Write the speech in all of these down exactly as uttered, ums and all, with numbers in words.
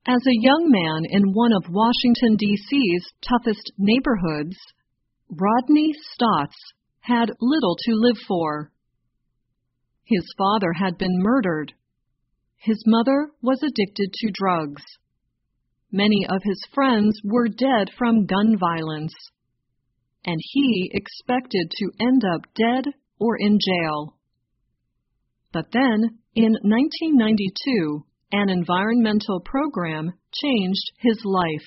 As a young man in one of Washington, D C's toughest neighborhoods, Rodney Stotts had little to live for. His father had been murdered. His mother was addicted to drugs. Many of his friends were dead from gun violence, and he expected to end up dead or in jail. But then, in nineteen ninety-two, an environmental program changed his life.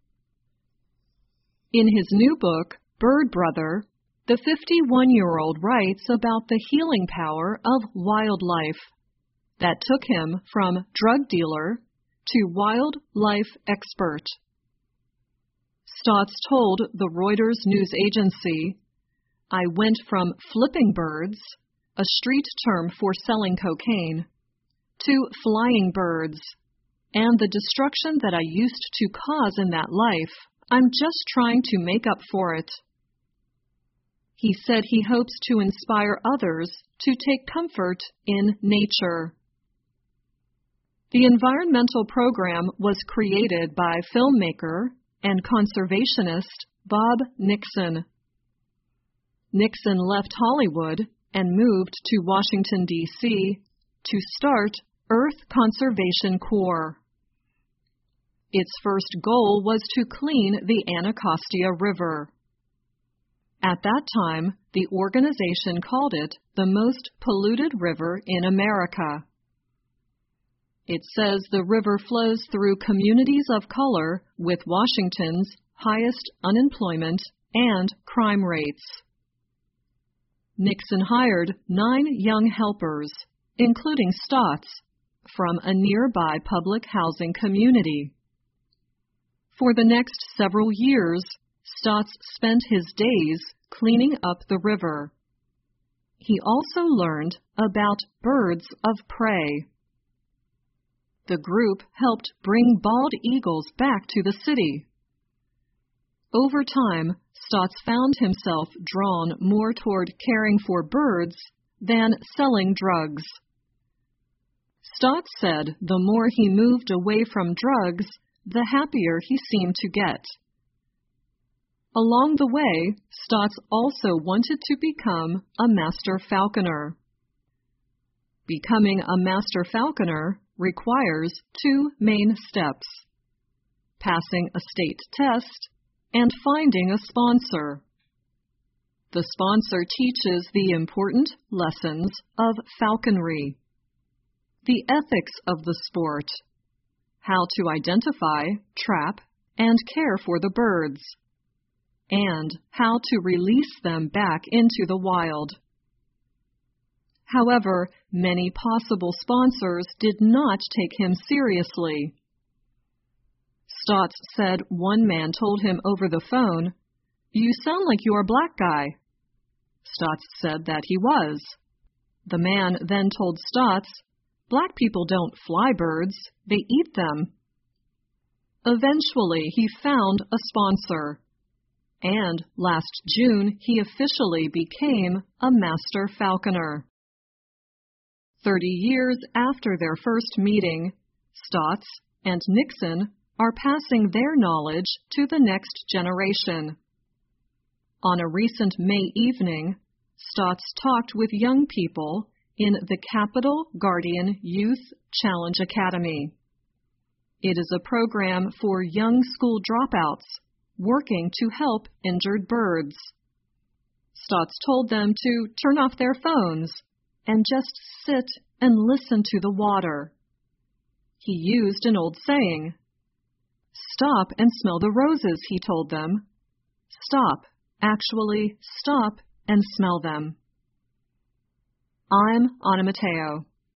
In his new book, Bird Brother, the fifty-one-year-old writes about the healing power of wildlife that took him from drug dealer to wildlife expert. Stotts told the Reuters news agency, "I went from flipping birds, a street term for selling cocaine, to flying birds, and the destruction that I used to cause in that life, I'm just trying to make up for it." He said he hopes to inspire others to take comfort in nature. The environmental program was created by filmmaker and conservationist Bob Nixon. Nixon left Hollywood and moved to Washington, D C to start Earth Conservation Corps. Its first goal was to clean the Anacostia River. At that time, the organization called it the most polluted river in America. It says the river flows through communities of color with Washington's highest unemployment and crime rates. Nixon hired nine young helpers, including Stotts, from a nearby public housing community. For the next several years, Stotts spent his days cleaning up the river. He also learned about birds of prey. The group helped bring bald eagles back to the city. Over time, Stotts found himself drawn more toward caring for birds than selling drugs. Stotts said the more he moved away from drugs, the happier he seemed to get. Along the way, Stotts also wanted to become a master falconer. Becoming a master falconer requires two main steps: passing a state test and finding a sponsor. The sponsor teaches the important lessons of falconry, the ethics of the sport, how to identify, trap, and care for the birds, and how to release them back into the wild. However, many possible sponsors did not take him seriously. Stotts said one man told him over the phone, "You sound like you're a black guy." Stotts said that he was. The man then told Stotts, "Black people don't fly birds, they eat them." Eventually, he found a sponsor, and last June he officially became a master falconer. Thirty years after their first meeting, Stotts and Nixon are passing their knowledge to the next generation. On a recent May evening, Stotts talked with young people in the Capital Guardian Youth Challenge Academy. It is a program for young school dropouts working to help injured birds. Stotts told them to turn off their phones and just sit and listen to the water. He used an old saying. "Stop and smell the roses," he told them. Stop, actually stop and smell them. I'm Anna Matteo.